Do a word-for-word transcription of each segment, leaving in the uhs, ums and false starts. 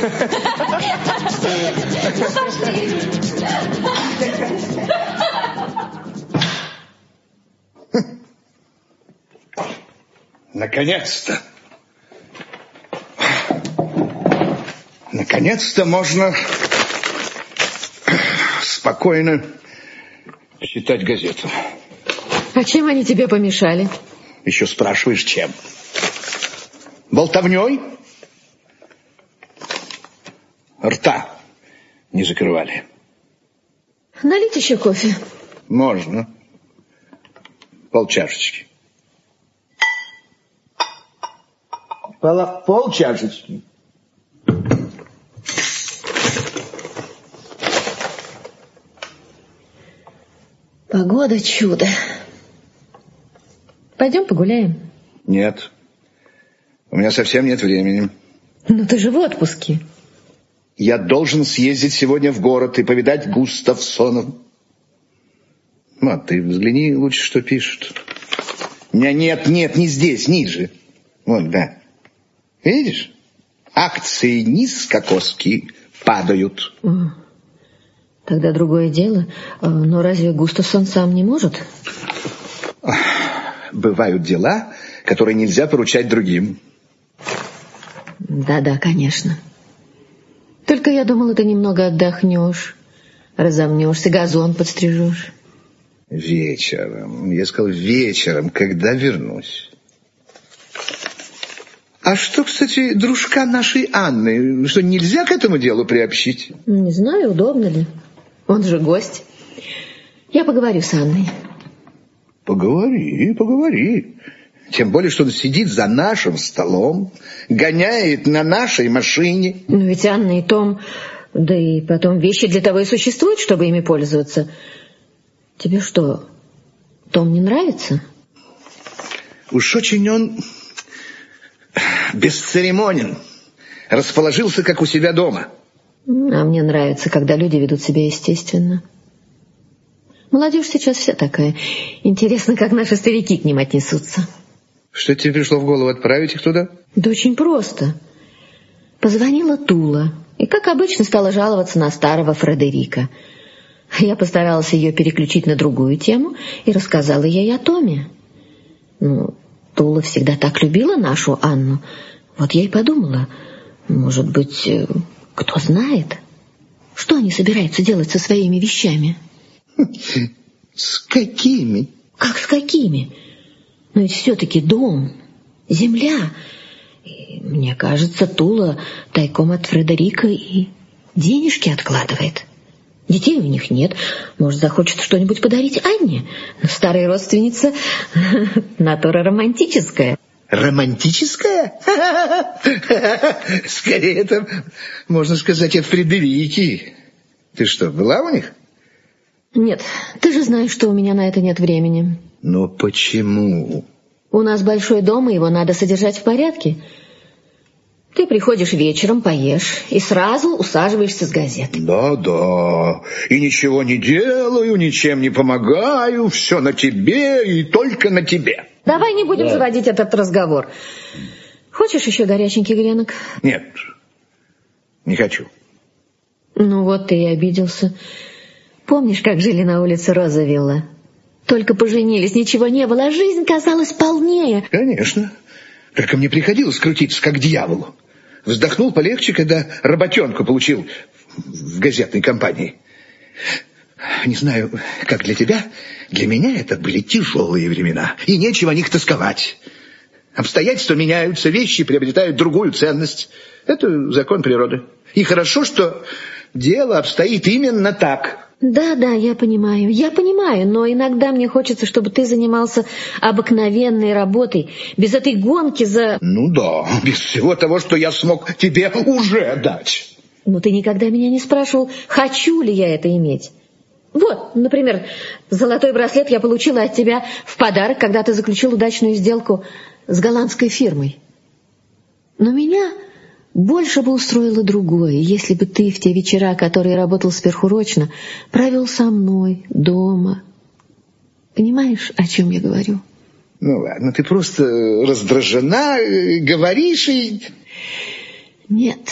Наконец-то. Наконец-то можно спокойно читать газету. А чем они тебе помешали? Еще спрашиваешь, чем? Болтовней? Рта не закрывали. Налить еще кофе? Можно. Полчашечки. Пол, полчашечки. Погода чудо. Пойдем погуляем? Нет. У меня совсем нет времени. Ну ты же в отпуске. Я должен съездить сегодня в город и повидать Густавсона. Мат, ты взгляни лучше, что пишут. Нет, нет, нет, не здесь, ниже. Вот, да. Видишь? Акции низкокосские падают. Тогда другое дело. Но разве Густавсон сам не может? Бывают дела, которые нельзя поручать другим. Да-да, конечно. Только я думала, ты немного отдохнешь, разомнешься, газон подстрижешь. Вечером. Я сказал, вечером, когда вернусь. А что, кстати, дружка нашей Анны, что, нельзя к этому делу приобщить? Не знаю, удобно ли. Он же гость. Я поговорю с Анной. Поговори, поговори. Тем более, что он сидит за нашим столом, гоняет на нашей машине. Но ведь Анна и Том, да и потом вещи для того и существуют, чтобы ими пользоваться. Тебе что, Том не нравится? Уж очень он бесцеремонен. Расположился, как у себя дома. А мне нравится, когда люди ведут себя естественно. Молодежь сейчас вся такая. Интересно, как наши старики к ним отнесутся. Что тебе пришло в голову, отправить их туда? Да очень просто. Позвонила Тула и, как обычно, стала жаловаться на старого Фредерика. Я постаралась ее переключить на другую тему и рассказала ей о Томе. Ну, Тула всегда так любила нашу Анну. Вот я и подумала, может быть, кто знает, что они собираются делать со своими вещами. С какими? Как с какими? Но ведь все-таки дом, земля. И, мне кажется, Тула тайком от Фредерика и денежки откладывает. Детей у них нет. Может, захочет что-нибудь подарить Анне? Старая родственница натура романтическая. Романтическая? Скорее, это, можно сказать, от Фредерики. Ты что, была у них? Нет, ты же знаешь, что у меня на это нет времени. Но почему? У нас большой дом, и его надо содержать в порядке. Ты приходишь вечером, поешь, и сразу усаживаешься с газетой. Да-да, и ничего не делаю, ничем не помогаю, все на тебе и только на тебе. Давай не будем да. заводить этот разговор. Хочешь еще горяченький гренок? Нет, не хочу. Ну вот ты и обиделся. Помнишь, как жили на улице Розавилла? Только поженились, ничего не было, а жизнь казалась полнее. Конечно. Только мне приходилось крутиться, как дьяволу. Вздохнул полегче, когда работенку получил в газетной компании. Не знаю, как для тебя, для меня это были тяжелые времена, и нечего о них тосковать. Обстоятельства меняются, вещи приобретают другую ценность. Это закон природы. И хорошо, что дело обстоит именно так. Да, да, я понимаю, я понимаю, но иногда мне хочется, чтобы ты занимался обыкновенной работой, без этой гонки за... Ну да, без всего того, что я смог тебе уже дать. Но ты никогда меня не спрашивал, хочу ли я это иметь. Вот, например, золотой браслет я получила от тебя в подарок, когда ты заключил удачную сделку с голландской фирмой. Но меня... больше бы устроило другое, если бы ты в те вечера, которые работал сверхурочно, провел со мной дома. Понимаешь, о чем я говорю? Ну ладно, ты просто раздражена, говоришь и... Нет,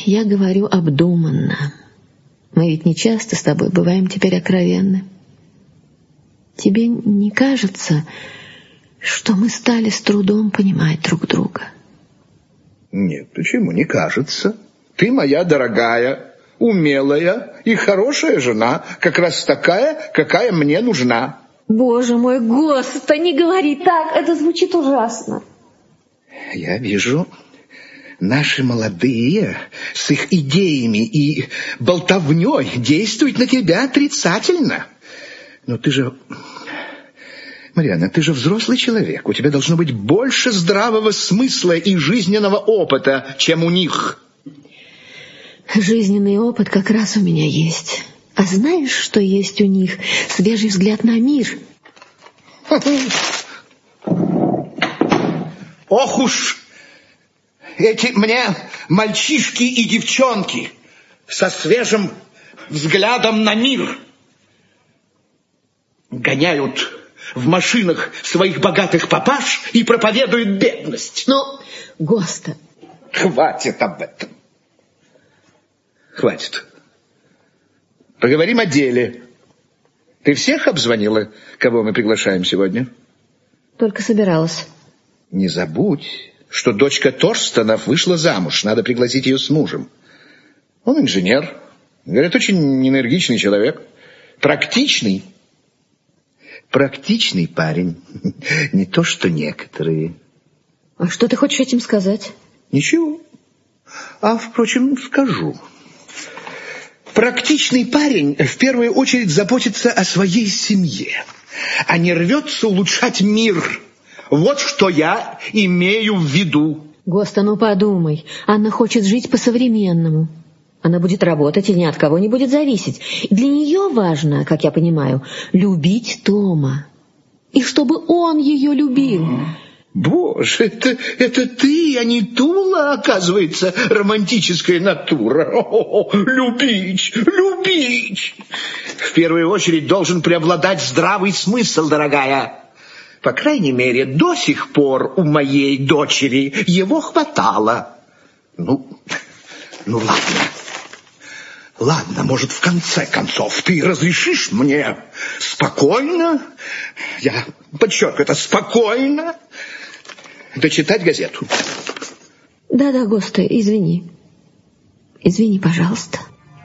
я говорю обдуманно. Мы ведь не часто с тобой бываем теперь откровенны. Тебе не кажется, что мы стали с трудом понимать друг друга? Нет, почему не кажется? Ты моя дорогая, умелая и хорошая жена, как раз такая, какая мне нужна. Боже мой, Господи, не говори так, это звучит ужасно. Я вижу, наши молодые с их идеями и болтовней действуют на тебя отрицательно. Но ты же... Марианна, ты же взрослый человек. У тебя должно быть больше здравого смысла и жизненного опыта, чем у них. Жизненный опыт как раз у меня есть. А знаешь, что есть у них? Свежий взгляд на мир. Ох уж эти мне мальчишки и девчонки со свежим взглядом на мир. Гоняют в машинах своих богатых папаш и проповедуют бедность. Ну, Госта. Хватит об этом. Хватит. Поговорим о деле. Ты всех обзвонила, кого мы приглашаем сегодня? Только собиралась. Не забудь, что дочка Торстонов вышла замуж. Надо пригласить ее с мужем. Он инженер. Говорят, очень энергичный человек. Практичный. Практичный парень. Не то, что некоторые. А что ты хочешь этим сказать? Ничего. А, впрочем, скажу. Практичный парень в первую очередь заботится о своей семье, а не рвется улучшать мир. Вот что я имею в виду. Госта, ну подумай. Анна хочет жить по-современному. Она будет работать и ни от кого не будет зависеть. И для нее важно, как я понимаю, любить Тома. И чтобы он ее любил. Боже, это, это ты, а не Тула, оказывается, романтическая натура. О-о-о, любить, любить. В первую очередь должен преобладать здравый смысл, дорогая. По крайней мере, до сих пор у моей дочери его хватало. Ну, ну ладно. Ладно, может, в конце концов, ты разрешишь мне спокойно, я подчеркиваю это, спокойно дочитать газету? Да-да, Госта, извини. Извини, пожалуйста.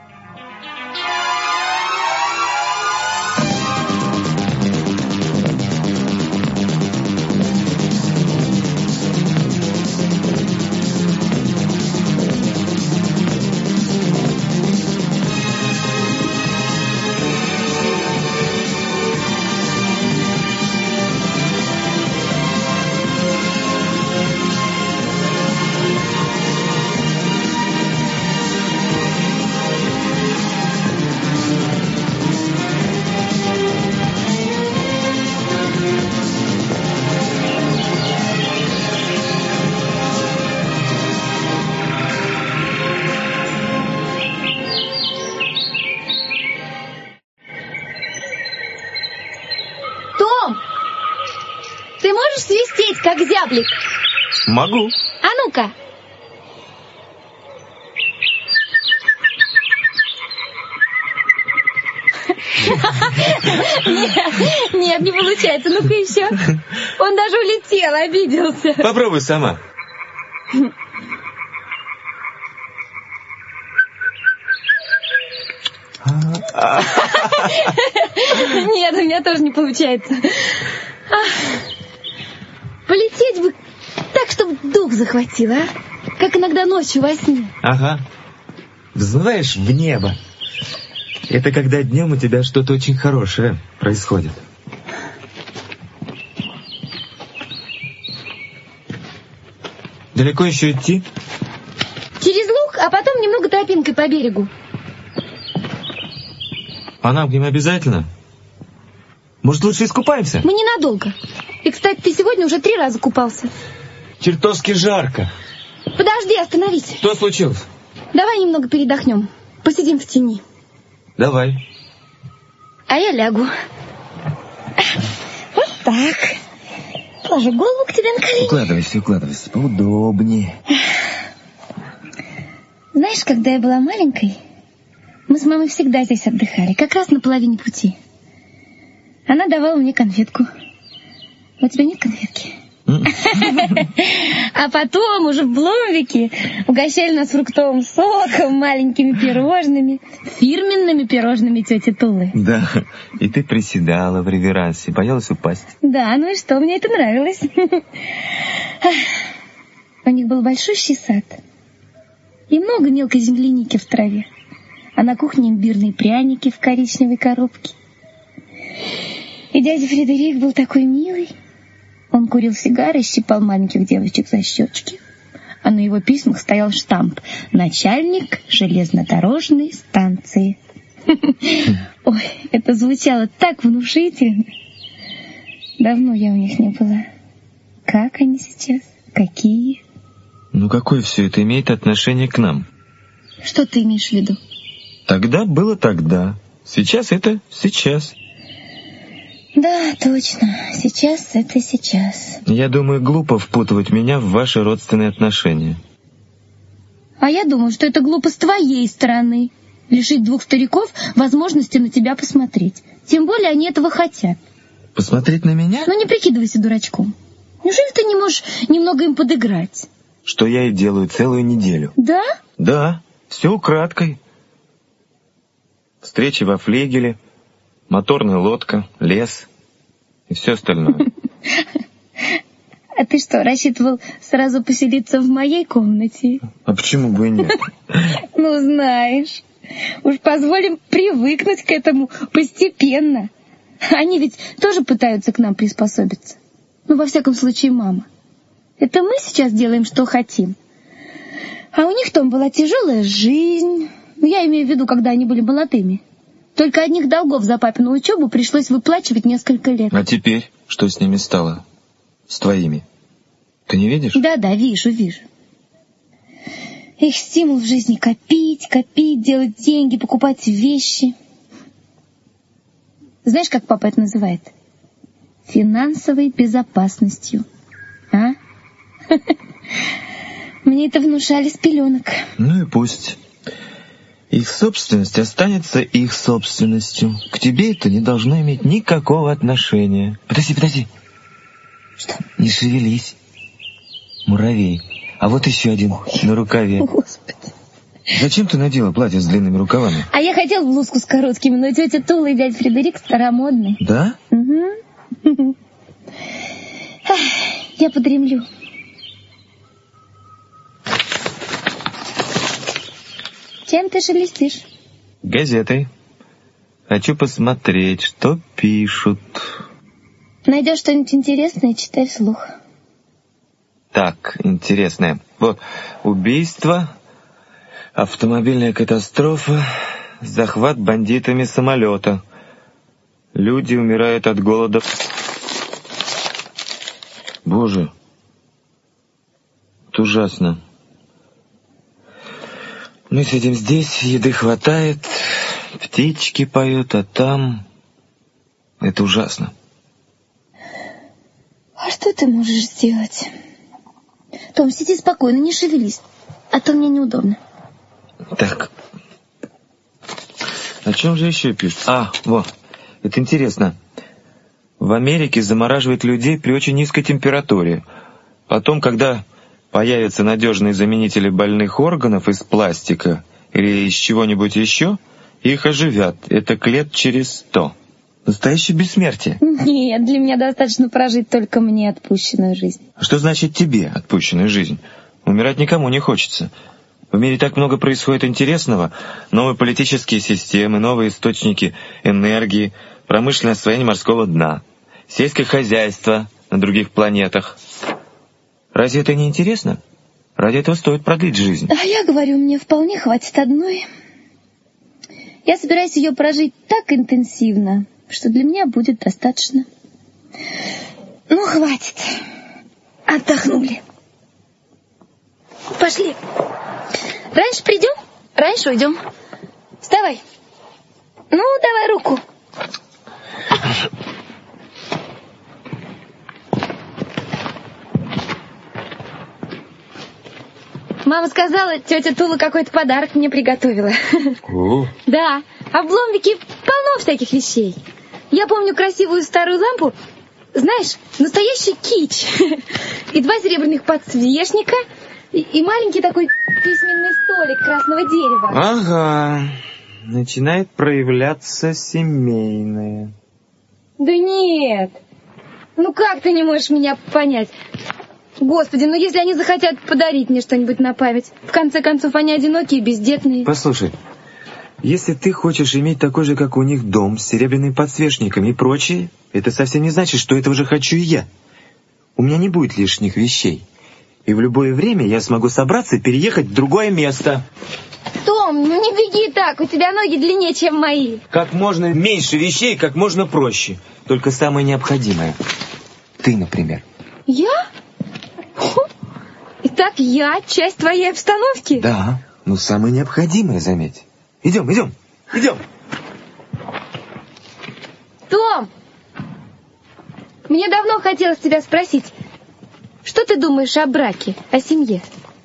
Как зяблик. Могу. А ну-ка. Нет, нет, не получается. Ну-ка еще. Он даже улетел, обиделся. Попробуй сама. Нет, у меня тоже не получается. Полететь бы так, чтобы дух захватило, а? Как иногда ночью во сне. Ага. Взмываешь в небо. Это когда днем у тебя что-то очень хорошее происходит. Далеко еще идти? Через луг, а потом немного тропинкой по берегу. А нам к ним обязательно? Может, лучше искупаемся? Мы ненадолго. И, кстати, ты сегодня уже три раза купался. Чертовски жарко. Подожди, остановись. Что случилось? Давай немного передохнем. Посидим в тени. Давай. А я лягу. Вот так. Положи голову к тебе на колени. Укладывайся, укладывайся. Поудобнее. Знаешь, когда я была маленькой, мы с мамой всегда здесь отдыхали, как раз на половине пути. Она давала мне конфетку. У тебя нет конфетки? А потом уже в Блумвике угощали нас фруктовым соком, маленькими пирожными, фирменными пирожными тети Тулы. Да, и ты приседала в реверансе, боялась упасть. Да, ну и что, мне это нравилось. У них был большущий сад и много мелкой земляники в траве, а на кухне имбирные пряники в коричневой коробке. И дядя Фредерик был такой милый. Он курил сигары и щипал маленьких девочек за щечки. А на его письмах стоял штамп «Начальник железнодорожной станции». Ой, это звучало так внушительно. Давно я у них не была. Как они сейчас? Какие? Ну какое все это имеет отношение к нам? Что ты имеешь в виду? Тогда было тогда. Сейчас это сейчас. Да, точно. Сейчас это сейчас. Я думаю, глупо впутывать меня в ваши родственные отношения. А я думаю, что это глупо с твоей стороны. Лишить двух стариков возможности на тебя посмотреть. Тем более они этого хотят. Посмотреть на меня? Ну не прикидывайся дурачком. Неужели ты не можешь немного им подыграть? Что я и делаю целую неделю. Да? Да, все украдкой. Встречи во флигеле, моторная лодка, лес и все остальное. А ты что, рассчитывал сразу поселиться в моей комнате? А почему бы и нет? Ну, знаешь, уж позволим привыкнуть к этому постепенно. Они ведь тоже пытаются к нам приспособиться. Ну, во всяком случае, мама. Это мы сейчас делаем, что хотим. А у них там была тяжелая жизнь. Я имею в виду, когда они были молодыми. Только одних долгов за папину учебу пришлось выплачивать несколько лет. А теперь что с ними стало? С твоими? Ты не видишь? Да-да, вижу, вижу. Их стимул в жизни копить, копить, делать деньги, покупать вещи. Знаешь, как папа это называет? Финансовой безопасностью. А? Мне это внушали с пеленок. Ну и пусть. Их собственность останется их собственностью. К тебе это не должно иметь никакого отношения. Подожди, подожди. Что? Не шевелись. Муравей. А вот еще один на рукаве. Господи. Зачем ты надела платье с длинными рукавами? А я хотел блузку с короткими, но тетя Тула и дядя Фредерик старомодные. Да? Угу. Я подремлю. Чем ты шелестишь? Газетой. Хочу посмотреть, что пишут. Найдешь что-нибудь интересное, читай вслух. Так, интересное. Вот, убийство, автомобильная катастрофа, захват бандитами самолета. Люди умирают от голода. Боже, это ужасно. Мы сидим здесь, еды хватает, птички поют, а там... Это ужасно. А что ты можешь сделать? Том, сиди спокойно, не шевелись, а то мне неудобно. Так, о чем же еще пишут? А, вот, это интересно. В Америке замораживают людей при очень низкой температуре. Потом, когда появятся надежные заменители больных органов из пластика или из чего-нибудь еще, их оживят. Это к лет через сто. Настоящее бессмертие. Нет, для меня достаточно прожить только мне отпущенную жизнь. А что значит тебе отпущенную жизнь? Умирать никому не хочется. В мире так много происходит интересного. Новые политические системы, новые источники энергии, промышленное освоение морского дна, сельское хозяйство на других планетах. Разве это не интересно? Ради этого стоит продлить жизнь. А я говорю, мне вполне хватит одной. Я собираюсь ее прожить так интенсивно, что для меня будет достаточно. Ну, хватит. Отдохнули. Пошли. Раньше придем, раньше уйдем. Вставай. Ну, давай руку. Мама сказала, тетя Тула какой-то подарок мне приготовила. О. Да, а в Бломвике полно всяких вещей. Я помню красивую старую лампу, знаешь, настоящий кич. И два серебряных подсвечника, и, и маленький такой письменный столик красного дерева. Ага, начинает проявляться семейное. Да нет, ну как ты не можешь меня понять? Господи, ну если они захотят подарить мне что-нибудь на память, в конце концов они одинокие, бездетные. Послушай, если ты хочешь иметь такой же, как у них, дом с серебряными подсвечниками и прочее, это совсем не значит, что этого же хочу и я. У меня не будет лишних вещей. И в любое время я смогу собраться и переехать в другое место. Том, ну не беги так, у тебя ноги длиннее, чем мои. Как можно меньше вещей, как можно проще. Только самое необходимое. Ты, например. Я? Итак, я часть твоей обстановки? Да, но самое необходимое, заметь. Идем, идем, идем. Том, мне давно хотелось тебя спросить, что ты думаешь о браке, о семье?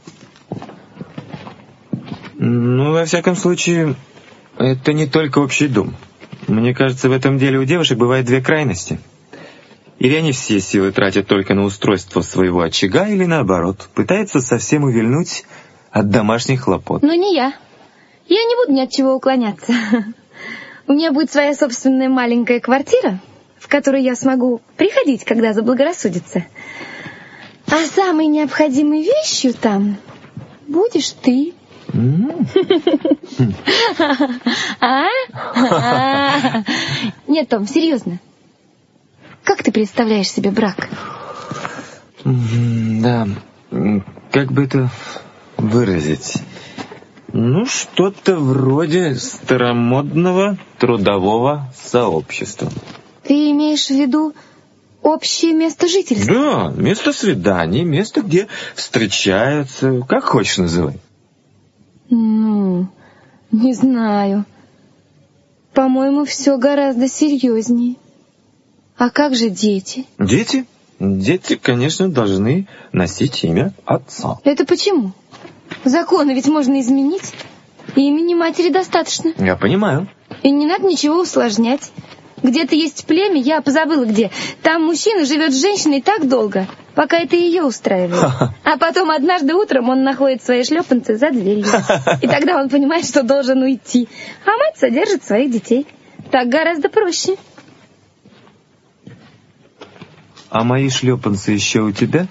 Ну, во всяком случае, это не только общий дом. Мне кажется, в этом деле у девушек бывает две крайности. Или они все силы тратят только на устройство своего очага, или наоборот, пытаются совсем увильнуть от домашних хлопот. Ну, не я. Я не буду ни от чего уклоняться. У меня будет своя собственная маленькая квартира, в которую я смогу приходить, когда заблагорассудится. А самой необходимой вещью там будешь ты. Нет, Том, серьезно. Как ты представляешь себе брак? Да, как бы это выразить? Ну, что-то вроде старомодного трудового сообщества. Ты имеешь в виду общее место жительства? Да, место свиданий, место, где встречаются, как хочешь называй. Ну, не знаю. По-моему, все гораздо серьезнее. А как же дети? Дети? Дети, конечно, должны носить имя отца. Это почему? Законы ведь можно изменить. И имени матери достаточно. Я понимаю. И не надо ничего усложнять. Где-то есть племя, я позабыла где. Там мужчина живет с женщиной так долго, пока это ее устраивает. А потом однажды утром он находит свои шлепанцы за дверью. И тогда он понимает, что должен уйти. А мать содержит своих детей. Так гораздо проще. А мои шлепанцы еще у тебя?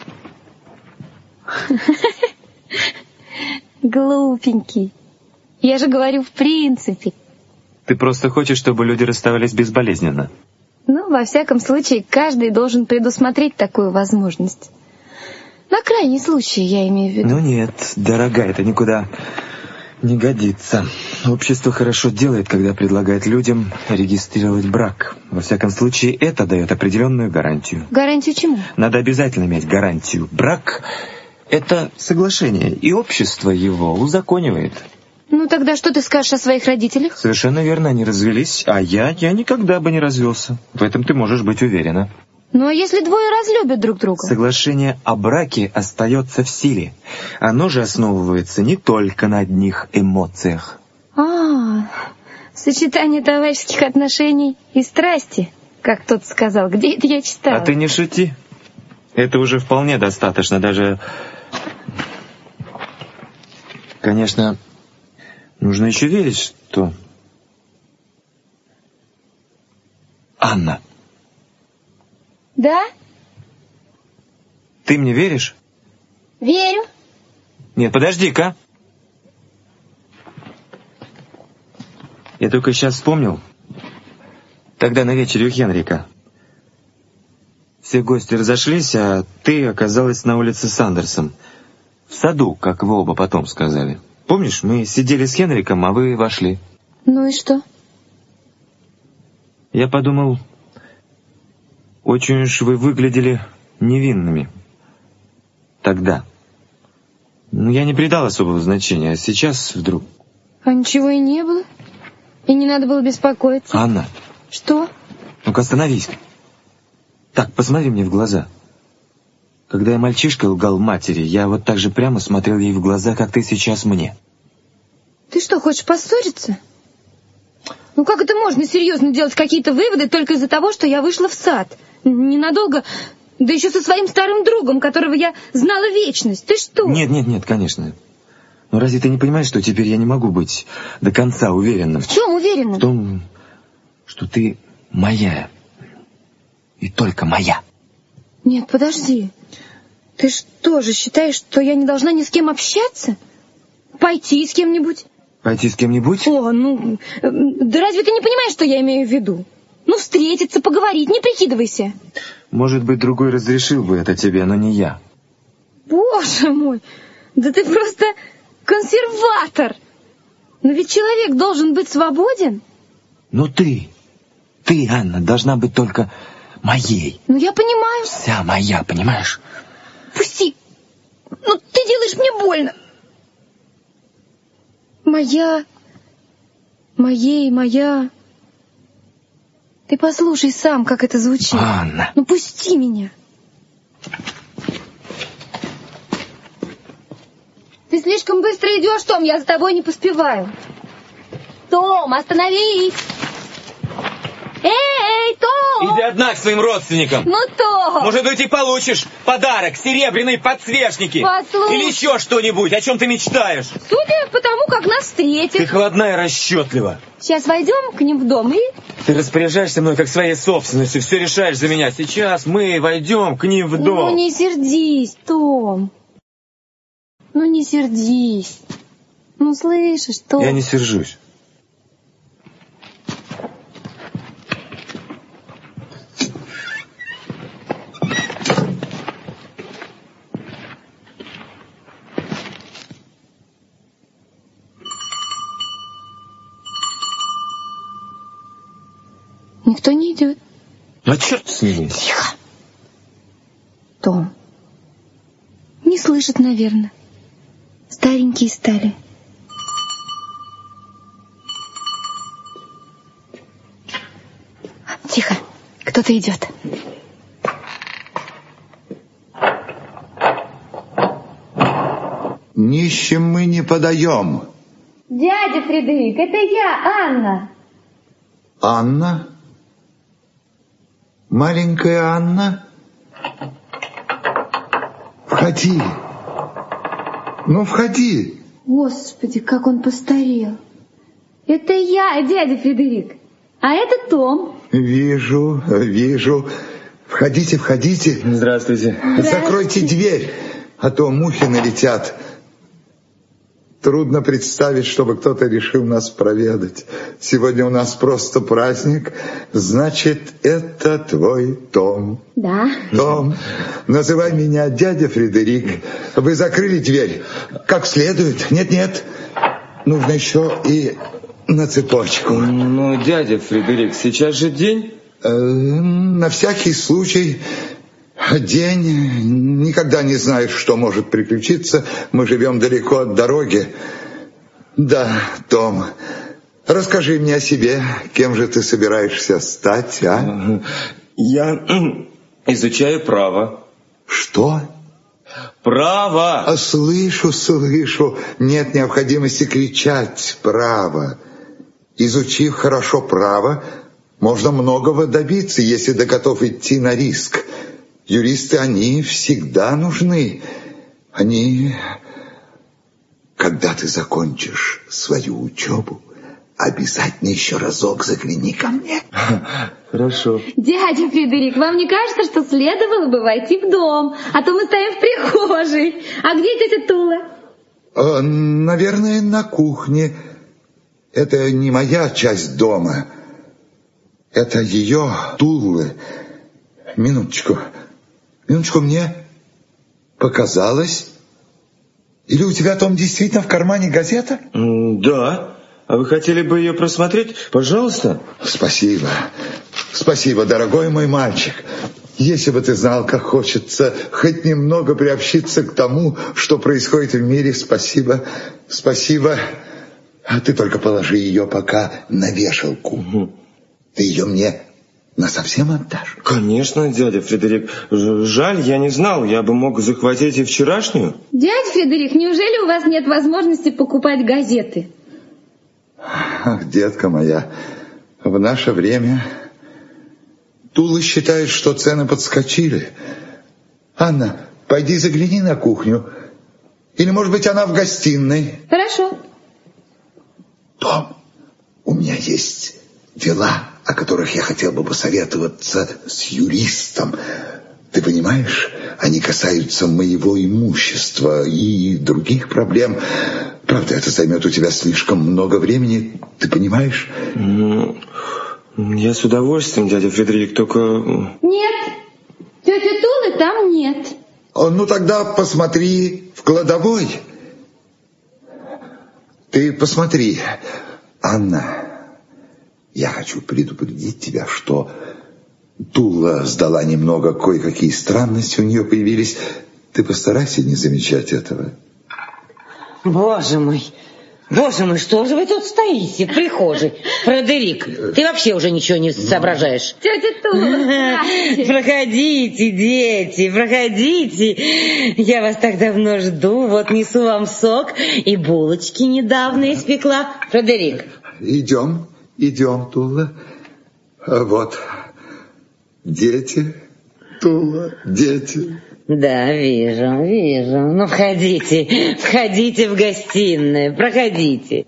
Глупенький. Я же говорю в принципе. Ты просто хочешь, чтобы люди расставались безболезненно? Ну, во всяком случае, каждый должен предусмотреть такую возможность. На крайний случай, я имею в виду. Ну нет, дорогая, это никуда не годится. Общество хорошо делает, когда предлагает людям регистрировать брак. Во всяком случае, это дает определенную гарантию. Гарантию чему? Надо обязательно иметь гарантию. Брак — это соглашение, и общество его узаконивает. Ну тогда что ты скажешь о своих родителях? Совершенно верно, они развелись, а я, я никогда бы не развелся. В этом ты можешь быть уверена. Ну а если двое разлюбят друг друга? Соглашение о браке остается в силе. Оно же основывается не только на одних эмоциях. А, сочетание товарищеских отношений и страсти, как тот сказал. Где это я читала? А ты не шути. Это уже вполне достаточно, даже... Конечно, нужно еще верить, что... Анна. Да? Ты мне веришь? Верю. Нет, подожди-ка. Я только сейчас вспомнил. Тогда на вечере у Хенрика. Все гости разошлись, а ты оказалась на улице с Андерсом. В саду, как вы оба потом сказали. Помнишь, мы сидели с Хенриком, а вы вошли. Ну и что? Я подумал, очень уж вы выглядели невинными. Тогда. Ну, я не придал особого значения, а сейчас вдруг... А ничего и не было. И не надо было беспокоиться. Анна. Что? Ну-ка остановись. Так, посмотри мне в глаза. Когда я мальчишкой лгал матери, я вот так же прямо смотрел ей в глаза, как ты сейчас мне. Ты что, хочешь поссориться? Ну как это можно серьезно делать какие-то выводы только из-за того, что я вышла в сад? Ненадолго, да еще со своим старым другом, которого я знала вечность. Ты что? Нет, нет, нет, конечно. Но разве ты не понимаешь, что теперь я не могу быть до конца уверенным? В чем уверенным? В том, что ты моя. И только моя. Нет, подожди. Ты что же считаешь, что я не должна ни с кем общаться? Пойти с кем-нибудь? Пойти с кем-нибудь? О, ну, да разве ты не понимаешь, что я имею в виду? Ну, встретиться, поговорить, не прикидывайся. Может быть, другой разрешил бы это тебе, но не я. Боже мой, да ты просто консерватор. Но ведь человек должен быть свободен. Ну ты, ты, Анна, должна быть только моей. Ну, я понимаю. Вся моя, понимаешь? Пусти. Ну, ты делаешь мне больно. Моя, моей, моя. Ты послушай сам, как это звучит. Анна. Ну, пусти меня. Ты слишком быстро идешь, Том, я за тобой не поспеваю. Том, остановись. Эй, Том! Иди одна к своим родственникам. Ну, Том! Может быть, и получишь подарок, серебряные подсвечники. Послушай. Или еще что-нибудь, о чем ты мечтаешь. Судя по тому, как нас встретят. Ты холодна и расчетлива. Сейчас войдем к ним в дом и... Ты распоряжаешься мной как своей собственностью, все решаешь за меня. Сейчас мы войдем к ним в дом. Ну, не сердись, Том. Ну, не сердись. Ну, слышишь, Том? Я не сержусь. Никто не идет. А черт с ними. Тихо. Том. Не слышит, наверное. Старенькие стали. Тихо. Кто-то идет. Нищим мы не подаем. Дядя Фредерик, это я, Анна. Анна? Маленькая Анна? Входи. Ну, входи. Господи, как он постарел. Это я, дядя Фредерик. А это Том. Вижу, вижу. Входите, входите. Здравствуйте. Закройте дверь, а то мухи налетят. Трудно представить, чтобы кто-то решил нас проведать. Сегодня у нас просто праздник. Значит, это твой Том. Да. Том, называй меня дядя Фредерик. Вы закрыли дверь как следует? Нет-нет. Нужно еще и на цепочку. Ну, дядя Фредерик, сейчас же день. Э, на всякий случай... День, никогда не знаешь, что может приключиться. Мы живем далеко от дороги. Да, Том, расскажи мне о себе. Кем же ты собираешься стать, а? Я изучаю право. Что? Право! А, слышу, слышу. Нет необходимости кричать «право». Изучив хорошо право, можно многого добиться, если ты готов идти на риск. Юристы, они всегда нужны. Они... Когда ты закончишь свою учебу, обязательно еще разок загляни ко мне. Хорошо. Дядя Фредерик, вам не кажется, что следовало бы войти в дом? А то мы стоим в прихожей. А где тетя Тула? Э, наверное, на кухне. Это не моя часть дома. Это ее, Тулы. Минуточку. Минуточку, мне показалось. Или у тебя, Том, действительно в кармане газета? Да. А вы хотели бы ее просмотреть? Пожалуйста. Спасибо. Спасибо, дорогой мой мальчик. Если бы ты знал, как хочется хоть немного приобщиться к тому, что происходит в мире, спасибо. Спасибо. А ты только положи ее пока на вешалку. Угу. Ты ее мне насовсем отдашь? Конечно, дядя Фредерик. Ж- Жаль, я не знал. Я бы мог захватить и вчерашнюю. Дядя Фредерик, неужели у вас нет возможности покупать газеты? Ах, детка моя, в наше время Тула считает, что цены подскочили. Анна, пойди загляни на кухню. Или, может быть, она в гостиной? Хорошо. Том, у меня есть дела, о которых я хотел бы посоветоваться с юристом. Ты понимаешь, они касаются моего имущества и других проблем. Правда, это займет у тебя слишком много времени, ты понимаешь? Ну, я с удовольствием, дядя Фредерик, только... Нет, тети Тулы там нет. Ну, тогда посмотри в кладовой. Ты посмотри, Анна, я хочу предупредить тебя, что Тула сдала немного, кое-какие странности у нее появились. Ты постарайся не замечать этого. Боже мой, боже мой, что же вы тут стоите в прихожей? Фредерик, ты вообще уже ничего не соображаешь. Тетя Тула, проходите, дети, проходите. Я вас так давно жду. Вот несу вам сок и булочки недавно испекла. Фредерик. Идем, идем, Тула. Вот, дети, Тула, дети. Да, вижу, вижу. Ну, входите, входите в гостиную, проходите.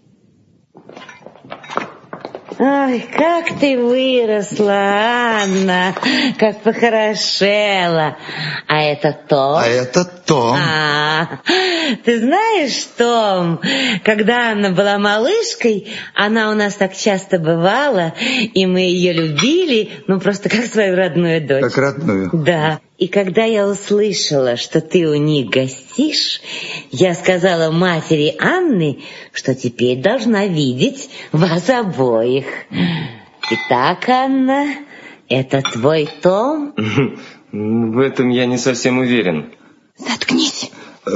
Ой, как ты выросла, Анна, как похорошела. А это Том? А это Том. А, ты знаешь, Том, когда Анна была малышкой, она у нас так часто бывала, и мы ее любили, ну, просто как свою родную дочь. Как родную? Да. И когда я услышала, что ты у них гостишь, я сказала матери Анны, что теперь должна видеть вас обоих. Итак, Анна, это твой Том? В этом я не совсем уверен. заткнись.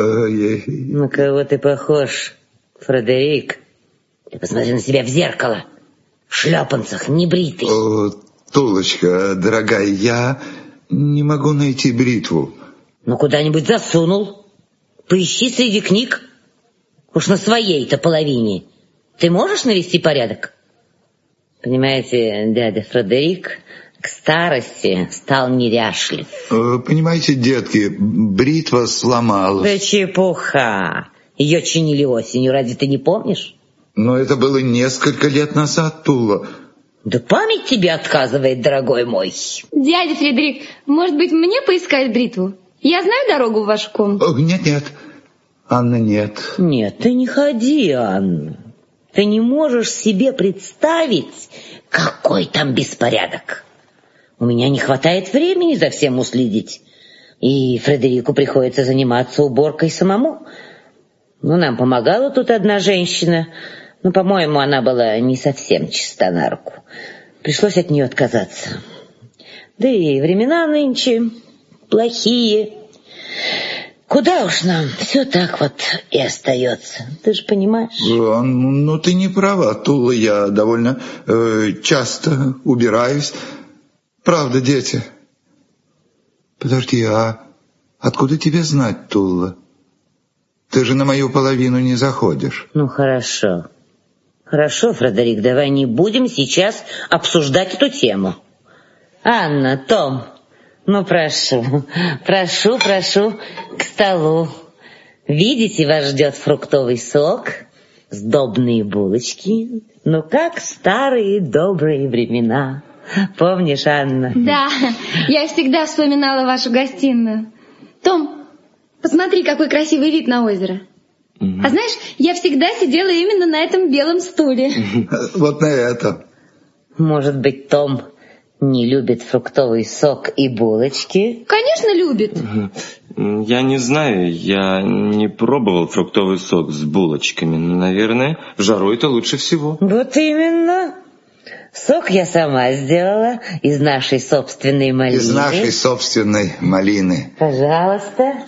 На кого ты похож, Фредерик? Ты посмотри на себя в зеркало. В шлепанцах, небритый. О, Тулочка, дорогая, я не могу найти бритву. Ну, куда-нибудь засунул. Поищи среди книг. Уж на своей-то половине. Ты можешь навести порядок? Понимаете, дядя Фредерик к старости стал неряшлив. Понимаете, детки, бритва сломалась. Да чепуха. Ее чинили осенью, разве ты не помнишь? Но это было несколько лет назад, Тула. Да память тебе отказывает, дорогой мой. Дядя Фредерик, может быть, мне поискать бритву? Я знаю дорогу в вашу комнату. Нет-нет, Анна, нет. Нет, ты не ходи, Анна. Ты не можешь себе представить, какой там беспорядок. У меня не хватает времени за всем уследить. И Фредерику приходится заниматься уборкой самому. Ну, нам помогала тут одна женщина. Но, по-моему, она была не совсем чиста на руку. Пришлось от нее отказаться. Да и времена нынче плохие. Куда уж нам, все так вот и остается. Ты же понимаешь? Ну, ну ты не права, Тула, я довольно э, часто убираюсь. Правда, дети? Подожди, а откуда тебе знать, Тула? Ты же на мою половину не заходишь. Ну, хорошо. Хорошо, Фредерик, давай не будем сейчас обсуждать эту тему. Анна, Том, ну прошу, прошу, прошу к столу. Видите, вас ждет фруктовый сок, сдобные булочки. Ну, как в старые добрые времена. Помнишь, Анна? Да, я всегда вспоминала вашу гостиную. Том, посмотри, какой красивый вид на озеро. Mm-hmm. А знаешь, я всегда сидела именно на этом белом стуле. Вот на этом. Может быть, Том не любит фруктовый сок и булочки? Конечно, любит. Я не знаю, я не пробовал фруктовый сок с булочками. Наверное, в жару это лучше всего. Вот именно. Сок я сама сделала из нашей собственной малины. Из нашей собственной малины. Пожалуйста.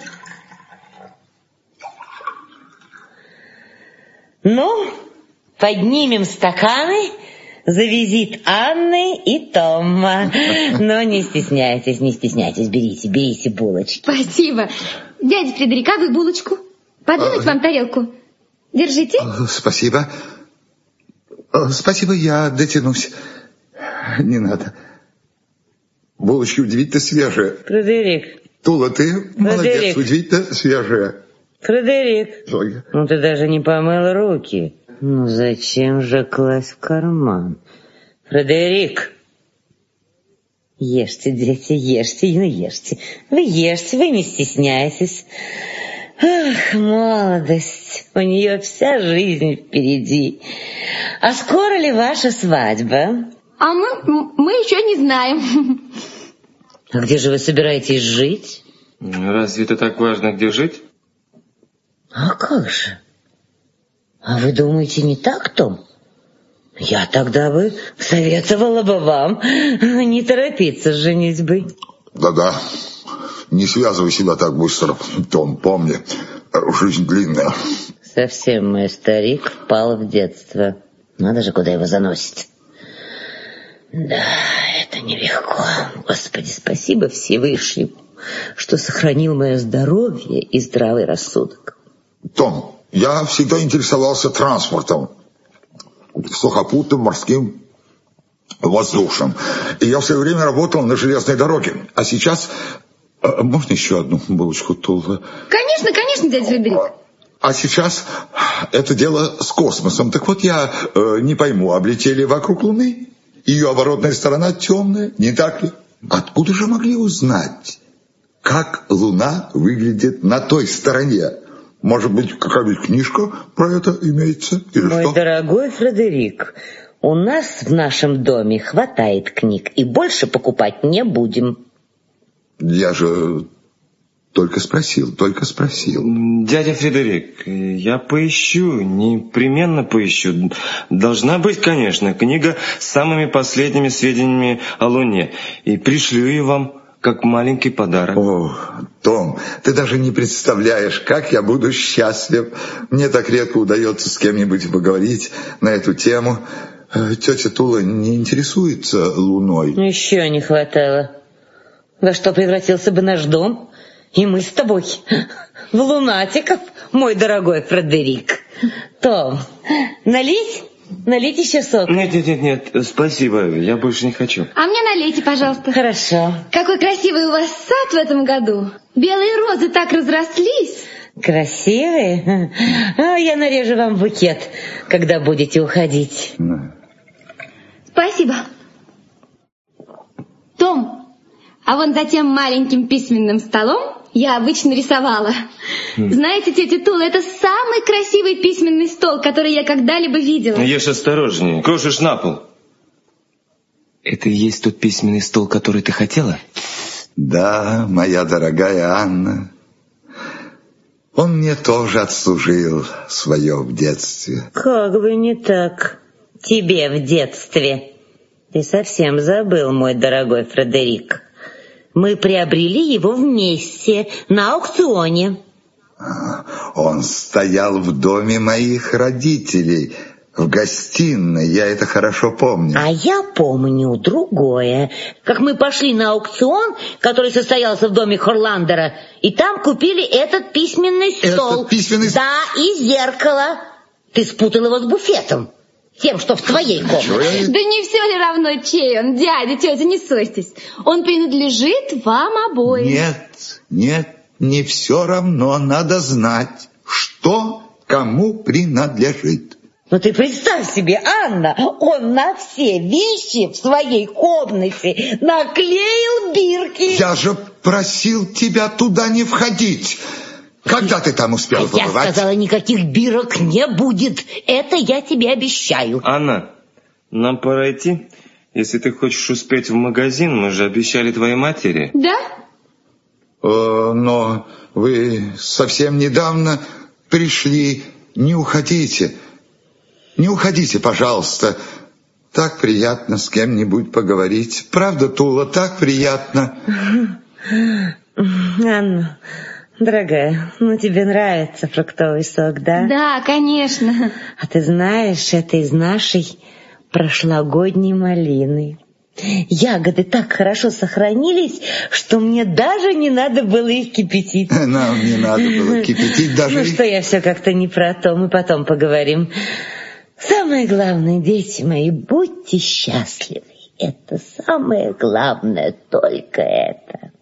Ну, поднимем стаканы за визит Анны и Тома. Но не стесняйтесь, не стесняйтесь, берите, берите булочки. Спасибо. Дядя Фредерик, а вы булочку? Подвинуть вам тарелку? Держите. Спасибо. Спасибо, я дотянусь. Не надо. Булочки удивительно свежие. Фредерик. Тула, ты молодец, удивительно свежая. Фредерик, Ой. ну ты даже не помыл руки. Ну зачем же класть в карман? Фредерик. Ешьте, дети, ешьте, ну ешьте. Вы ешьте, вы не стесняйтесь. Ах, молодость, у нее вся жизнь впереди. А скоро ли ваша свадьба? А мы, мы еще не знаем. А где же вы собираетесь жить? Разве это так важно, где жить? А как же? А вы думаете, не так, Том? Я тогда бы советовала бы вам не торопиться с женитьбой. Да-да, не связывай себя так быстро, Том, помни, жизнь длинная. Совсем мой старик впал в детство. Надо же, куда его заносит. Да, это нелегко. Господи, спасибо Всевышнему, что сохранил мое здоровье и здравый рассудок. Том, я всегда интересовался транспортом, сухопутным, морским, воздушным. И я все время работал на железной дороге. А сейчас... Можно еще одну булочку, Тула? Конечно, конечно, дядя Фредерик. А сейчас это дело с космосом. Так вот, я э, не пойму, облетели вокруг Луны? Ее оборотная сторона темная, не так ли? Откуда же могли узнать, как Луна выглядит на той стороне? Может быть, какая-нибудь книжка про это имеется? Или Мой что? дорогой Фредерик, у нас в нашем доме хватает книг, и больше покупать не будем. Я же только спросил, только спросил. Дядя Фредерик, я поищу, непременно поищу. Должна быть, конечно, книга с самыми последними сведениями о Луне. И пришлю ее вам как маленький подарок. О, Том, ты даже не представляешь, как я буду счастлив. Мне так редко удается с кем-нибудь поговорить на эту тему. Тетя Тула не интересуется Луной. Еще не хватало. Во что превратился бы наш дом? И мы с тобой в лунатиков, мой дорогой Фредерик. Том, налить? Налить еще сок? Нет, нет, нет, нет, спасибо, я больше не хочу. А мне налейте, пожалуйста. Хорошо. Какой красивый у вас сад в этом году. Белые розы так разрослись. Красивые? А я нарежу вам букет, когда будете уходить. Спасибо. Том, а вон за тем маленьким письменным столом я обычно рисовала. Mm. Знаете, тетя Тула, это самый красивый письменный стол, который я когда-либо видела. Ешь осторожнее, крошишь на пол. Это и есть тот письменный стол, который ты хотела? Да, моя дорогая Анна. Он мне тоже отслужил свое в детстве. Как бы не так. Тебе в детстве. Ты совсем забыл, мой дорогой Фредерик. Мы приобрели его вместе на аукционе. Он стоял в доме моих родителей, в гостиной, я это хорошо помню. А я помню другое. Как мы пошли на аукцион, который состоялся в доме Хорландера, и там купили этот письменный стол. Этот письменный... Да, и зеркало. Ты спутал его с буфетом. Тем, что в твоей комнате. Да не все ли равно, чей он, дядя, тетя, не ссорьтесь. Он принадлежит вам обоим. Нет, нет, не все равно. Надо знать, что кому принадлежит. Ну ты представь себе, Анна, он на все вещи в своей комнате наклеил бирки. Я же просил тебя туда не входить. Когда ты там успел а побывать? Я сказала, никаких бирок не будет. Это я тебе обещаю. Анна, нам пора идти. Если ты хочешь успеть в магазин, мы же обещали твоей матери. Да? Э, но вы совсем недавно пришли. Не уходите. Не уходите, пожалуйста. Так приятно с кем-нибудь поговорить. Правда, Тула, так приятно. Анна... Дорогая, ну тебе нравится фруктовый сок, да? Да, конечно. А ты знаешь, это из нашей прошлогодней малины. Ягоды так хорошо сохранились, что мне даже не надо было их кипятить. Нам не надо было кипятить даже... Ну что, я все как-то не про то, мы потом поговорим. Самое главное, дети мои, будьте счастливы. Это самое главное, только это.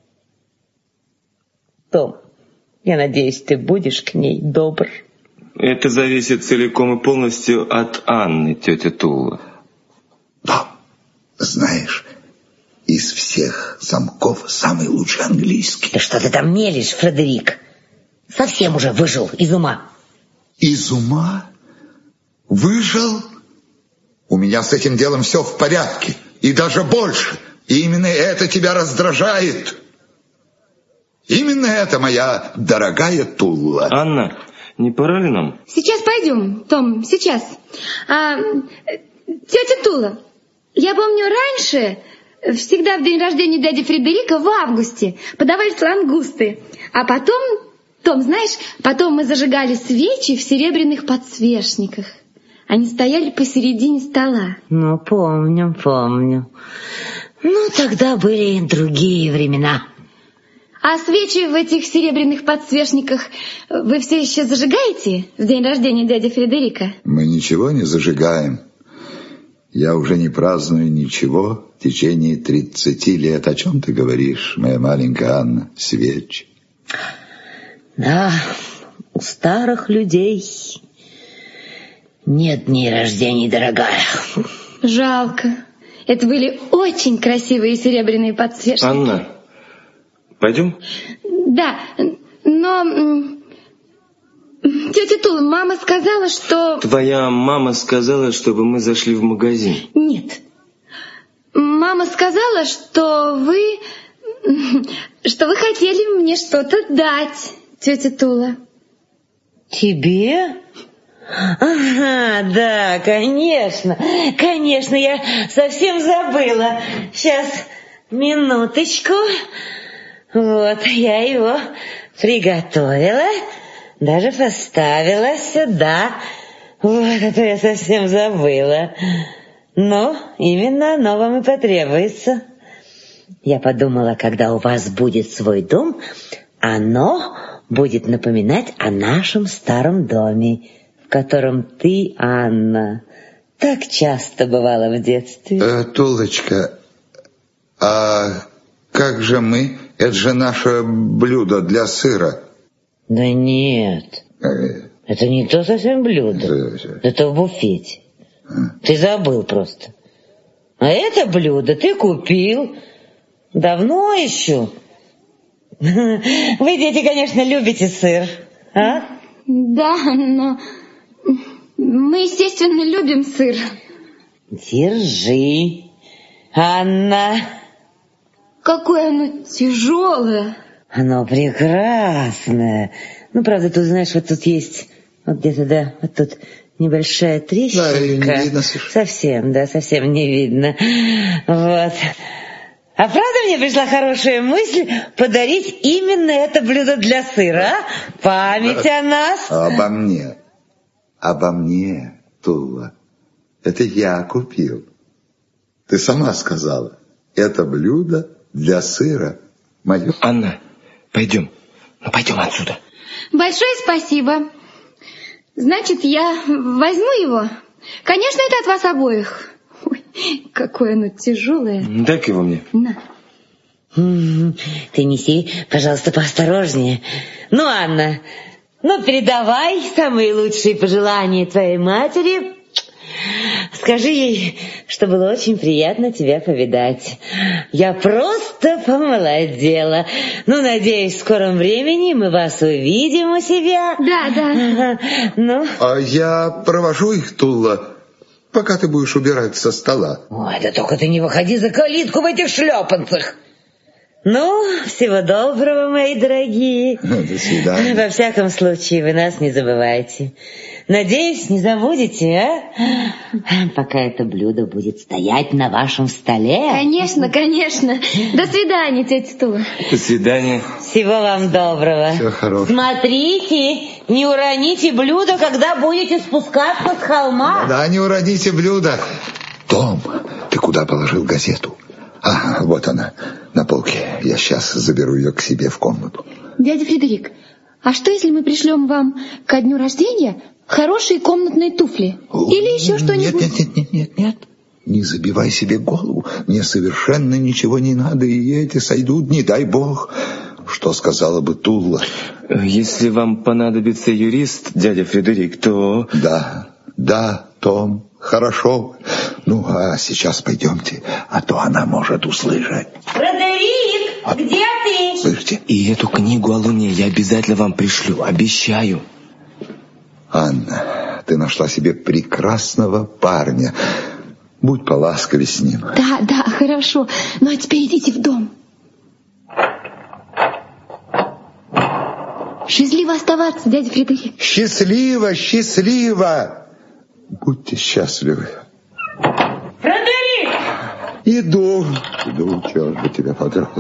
Том, я надеюсь, ты будешь к ней добр. Это зависит целиком и полностью от Анны, тетя Тула. Да, знаешь, из всех замков самый лучший английский. Да что ты там мелешь, Фредерик? Совсем уже выжил из ума. Из ума? Выжил? У меня с этим делом все в порядке. И даже больше. И именно это тебя раздражает. Именно это, моя дорогая Тула. Анна, не пора ли нам? Сейчас пойдем, Том, сейчас. А, тетя Тула, я помню раньше, всегда в день рождения дяди Фредерика в августе подавались лангусты. А потом, Том, знаешь, потом мы зажигали свечи в серебряных подсвечниках. Они стояли посередине стола. Ну, помню, помню. Ну, тогда были другие времена. А свечи в этих серебряных подсвечниках вы все еще зажигаете в день рождения дяди Фредерика? Мы ничего не зажигаем. Я уже не праздную ничего в течение тридцати лет. О чем ты говоришь, моя маленькая Анна? Свечи. Да, у старых людей нет дней рождений, дорогая. Жалко. Это были очень красивые серебряные подсвечники. Анна, пойдем? Да, но... Тетя Тула, мама сказала, что... Твоя мама сказала, чтобы мы зашли в магазин. Нет. Мама сказала, что вы... Что вы хотели мне что-то дать, тетя Тула. Тебе? Ага, да, конечно. Конечно, я совсем забыла. Сейчас, минуточку. Вот, я его приготовила. Даже поставила сюда. Вот, это я совсем забыла. Но именно оно вам и потребуется. Я подумала, когда у вас будет свой дом, оно будет напоминать о нашем старом доме, в котором ты, Анна, так часто бывала в детстве. Э, Тулочка, а как же мы? Это же наше блюдо для сыра. Да нет, Э, это не то совсем блюдо. э, Это в буфете. Ты забыл просто. А это блюдо ты купил. Давно еще. Вы, дети, конечно, любите сыр, а? Да, но... Мы, естественно, любим сыр. Держи, Анна. Какое оно тяжелое. Оно прекрасное. Ну, правда, тут, знаешь, вот тут есть... Вот где-то, да, вот тут небольшая трещинка. Да, ее не видно, Саша. Совсем, да, совсем не видно. Вот. А правда мне пришла хорошая мысль подарить именно это блюдо для сыра, а? Память о нас. Обо мне. Обо мне, Тула. Это я купил. Ты сама сказала. Это блюдо для сыра мое. Анна, пойдем. Ну, пойдем отсюда. Большое спасибо. Значит, я возьму его. Конечно, это от вас обоих. Ой, какое оно тяжелое. Дай-ка его мне. На. Ты неси, пожалуйста, поосторожнее. Ну, Анна, ну, передавай самые лучшие пожелания твоей матери. Скажи ей, что было очень приятно тебя повидать. Я просто помолодела. Ну, надеюсь, в скором времени мы вас увидим у себя. Да, да. Ну? А я провожу их, Тула, пока ты будешь убирать со стола. Ой, да только ты не выходи за калитку в этих шлепанцах. Ну, всего доброго, мои дорогие. До свидания. Во всяком случае, вы нас не забывайте. Надеюсь, не забудете, а? Пока это блюдо будет стоять на вашем столе. Конечно, конечно. До свидания, тетя Тула. До свидания. Всего вам доброго. Всего хорошего. Смотрите, не уроните блюдо, когда будете спускаться с холма. Да, не уроните блюдо. Том, ты куда положил газету? А, вот она, на полке. Я сейчас заберу ее к себе в комнату. Дядя Фредерик, а что, если мы пришлем вам ко дню рождения хорошие комнатные туфли? Или еще что-нибудь? Нет, нет, нет, нет, нет. Не забивай себе голову. Мне совершенно ничего не надо, и эти сойдут, не дай бог. Что сказала бы Тула? Если вам понадобится юрист, дядя Фредерик, то... Да, да, Том, хорошо. Ну, а сейчас пойдемте, а то она может услышать. Фредерик, а... где ты? Слышите? И эту книгу о Луне я обязательно вам пришлю, обещаю. Анна, ты нашла себе прекрасного парня. Будь поласковее с ним. Да, да, хорошо. Ну, а теперь идите в дом. Счастливо оставаться, дядя Фредерик. Счастливо, счастливо. Будьте счастливы. Фредерик! Иду. Иду, черт бы тебя подрал.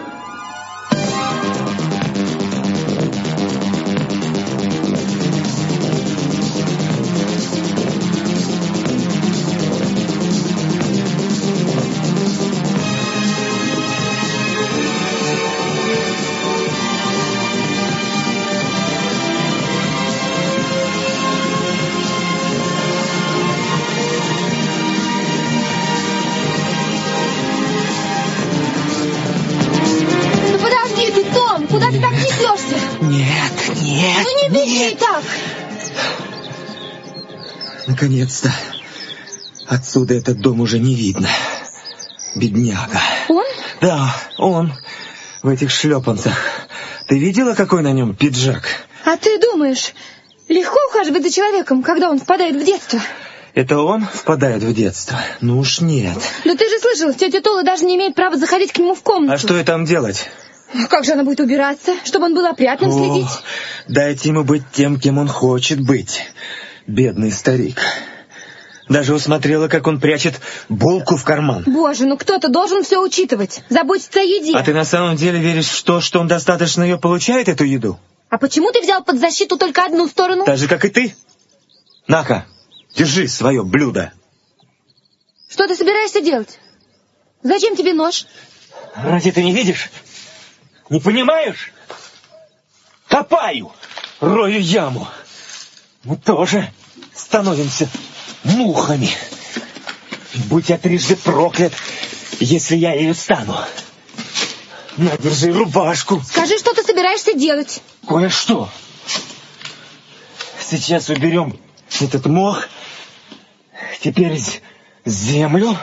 Наконец-то. Отсюда этот дом уже не видно. Бедняга. Он? Да, он. В этих шлепанцах. Ты видела, какой на нем пиджак? А ты думаешь, легко ухаживать за человеком, когда он впадает в детство? Это он впадает в детство? Ну уж нет. Да ты же слышал, тетя Тола даже не имеет права заходить к нему в комнату. А что ей там делать? Как же она будет убираться, чтобы он был опрятным, О, следить? Дайте ему быть тем, кем он хочет быть. Бедный старик. Даже усмотрела, как он прячет булку в карман. Боже, ну кто-то должен все учитывать. Заботиться о еде. А ты на самом деле веришь в то, что он достаточно ее получает, эту еду? А почему ты взял под защиту только одну сторону? Так же, как и ты. На-ка, держи свое блюдо. Что ты собираешься делать? Зачем тебе нож? Разве ты не видишь? Не понимаешь? Копаю, рою яму. Мы тоже становимся мухами. Будь я трижды проклят, если я ею стану. На, держи рубашку. Скажи, что ты собираешься делать. Кое-что. Сейчас уберем этот мох. Теперь землю.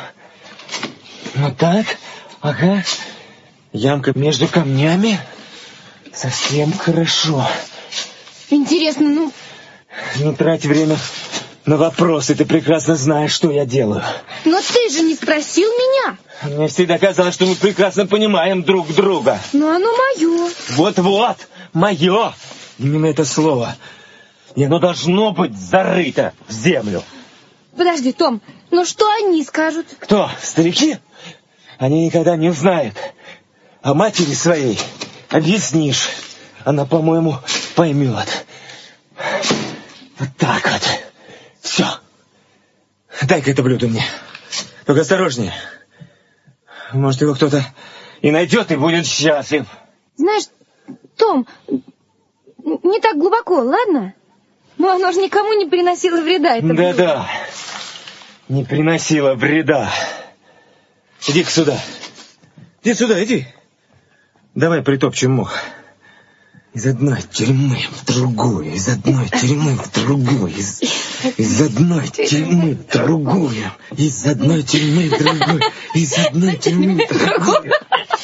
Вот так. Ага. Ямка между камнями. Совсем хорошо. Интересно, ну... Не трать время на вопросы. Ты прекрасно знаешь, что я делаю. Но ты же не спросил меня. Мне всегда казалось, что мы прекрасно понимаем друг друга. Но оно мое. Вот-вот, мое. Именно это слово. И оно должно быть зарыто в землю. Подожди, Том, ну что они скажут? Кто? Старики? Они никогда не узнают. А матери своей объяснишь. Она, по-моему, поймет. Вот так вот. Все. Дай-ка это блюдо мне. Только осторожнее. Может, его кто-то и найдет, и будет счастлив. Знаешь, Том, не так глубоко, ладно? Но оно же никому не приносило вреда. Да-да, не приносило вреда. Иди-ка сюда. Иди сюда, иди. Давай притопчем мох. Из одной тюрьмы в другую, из одной тюрьмы в другую, из, из одной тюрьмы в другую, из одной тюрьмы в другую, из одной тюрьмы в другую.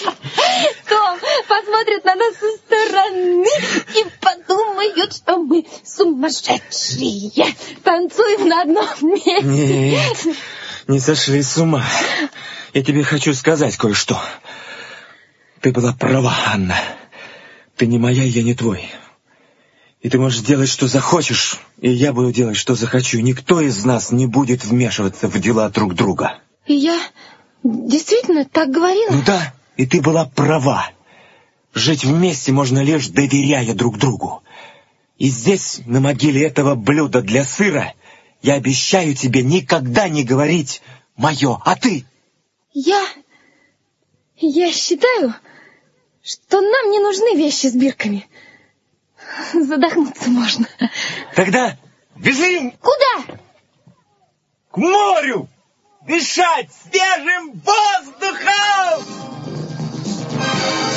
Том посмотрит на нас со стороны и подумает, что мы сумасшедшие. Танцуем на одном месте. Нет, не сошли с ума. Я тебе хочу сказать кое-что. Ты была права, Анна. Ты не моя, я не твой. И ты можешь делать, что захочешь, и я буду делать, что захочу. Никто из нас не будет вмешиваться в дела друг друга. И я действительно так говорила? Ну да, и ты была права. Жить вместе можно лишь доверяя друг другу. И здесь, на могиле этого блюда для сыра, я обещаю тебе никогда не говорить мое, а ты? Я... Я считаю, что нам не нужны вещи с бирками. Задохнуться можно. Тогда бежим! Куда? К морю! Дышать свежим воздухом!